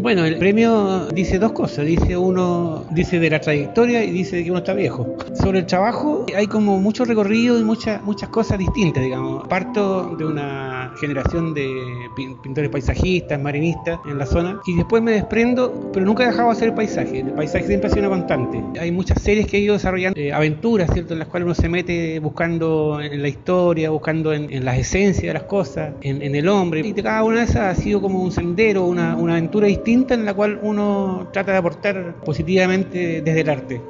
Bueno, el premio dice dos cosas. Dice de la trayectoria y dice de que uno está viejo. Sobre el trabajo hay como mucho recorrido y muchas cosas distintas, digamos. Parto de una generación de pintores paisajistas, marinistas en la zona, y después me desprendo, pero nunca he dejado de hacer el paisaje. El paisaje siempre ha sido una constante. Hay muchas series que he ido desarrollando, aventuras, ¿cierto?, en las cuales uno se mete buscando en la historia, buscando en las esencias de las cosas, en el hombre, y cada una de esas ha sido como un sendero, una aventura distinta en la cual uno trata de aportar positivamente desde el arte.